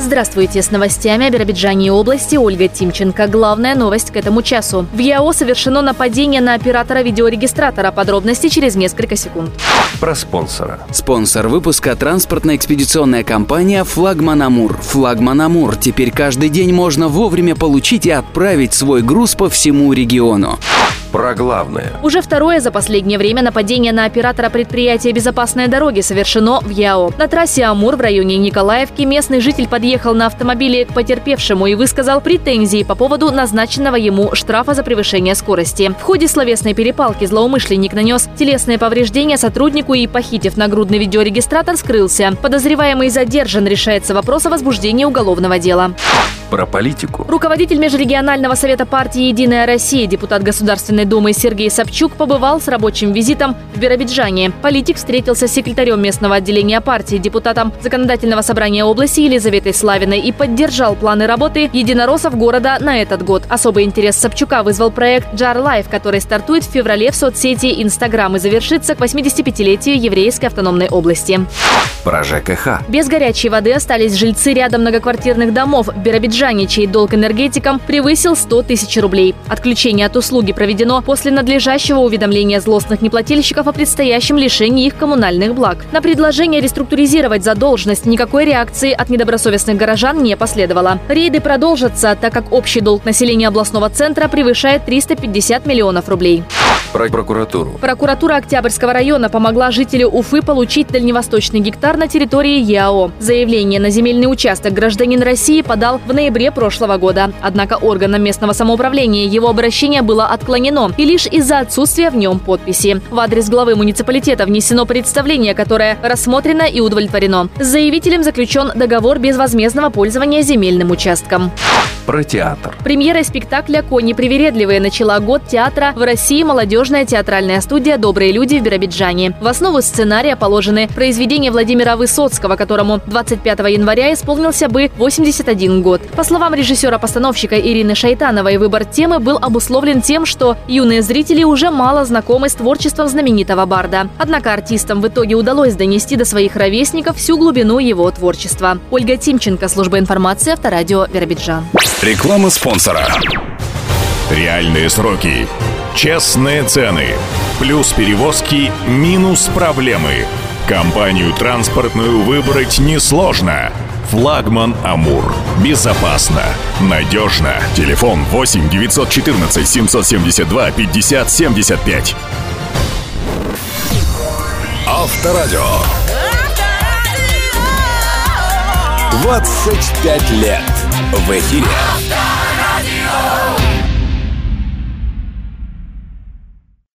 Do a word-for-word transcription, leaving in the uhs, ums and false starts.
Здравствуйте, с новостями о Биробиджане и области Ольга Тимченко. Главная новость к этому часу. В ЯО совершено нападение на оператора видеорегистратора. Подробности через несколько секунд. Про спонсора. Спонсор выпуска – транспортно-экспедиционная компания «Флагман Амур». «Флагман Амур» – теперь каждый день можно вовремя получить и отправить свой груз по всему региону. Про главное. Уже второе за последнее время нападение на оператора предприятия «Безопасные дороги» совершено в ЯО. На трассе Амур в районе Николаевки местный житель подъехал на автомобиле к потерпевшему и высказал претензии по поводу назначенного ему штрафа за превышение скорости. В ходе словесной перепалки злоумышленник нанес телесные повреждения сотруднику и, похитив нагрудный видеорегистратор, скрылся. Подозреваемый задержан, решается вопрос о возбуждении уголовного дела. Про политику. Руководитель Межрегионального совета партии «Единая Россия», депутат Государственной Думы Сергей Собчук побывал с рабочим визитом в Биробиджане. Политик встретился с секретарем местного отделения партии, депутатом Законодательного собрания области Елизаветой Славиной и поддержал планы работы единороссов города на этот год. Особый интерес Собчука вызвал проект «Джар Лайф», который стартует в феврале в соцсети Инстаграм и завершится к восьмидесятипятилетию еврейской автономной области. Про ЖКХ. Без горячей воды остались жильцы ряда многоквартирных домов в Биробиджане, чей долг энергетикам превысил сто тысяч рублей. Отключение от услуги проведено после надлежащего уведомления злостных неплательщиков о предстоящем лишении их коммунальных благ. На предложение реструктуризировать задолженность никакой реакции от недобросовестных горожан не последовало. Рейды продолжатся, так как общий долг населения областного центра превышает триста пятьдесят миллионов рублей. Про прокуратуру. Прокуратура Октябрьского района помогла жителю Уфы получить дальневосточный гектар на территории ЯО. Заявление на земельный участок гражданин России подал в ноябре прошлого года. Однако органам местного самоуправления его обращение было отклонено, и лишь из-за отсутствия в нем подписи. В адрес главы муниципалитета внесено представление, которое рассмотрено и удовлетворено. С заявителем заключен договор безвозмездного пользования земельным участком. Про театр. Премьерой спектакля «Кони привередливые» начала год театра в России молодежная театральная студия «Добрые люди» в Биробиджане. В основу сценария положены произведения Владимира Высоцкого, которому двадцать пятого января исполнился бы восемьдесят один год. По словам режиссера-постановщика Ирины Шайтановой, выбор темы был обусловлен тем, что юные зрители уже мало знакомы с творчеством знаменитого барда. Однако артистам в итоге удалось донести до своих ровесников всю глубину его творчества. Ольга Тимченко, служба информации, Авторадио, Биробиджан. Реклама спонсора. Реальные сроки. Честные цены. Плюс перевозки, минус проблемы. Компанию транспортную выбрать несложно. «Флагман Амур». Безопасно, надежно. Телефон восемь девятьсот четырнадцать семьсот семьдесят два пятьдесят семьдесят пять. Авторадио. двадцать пять лет в эфире.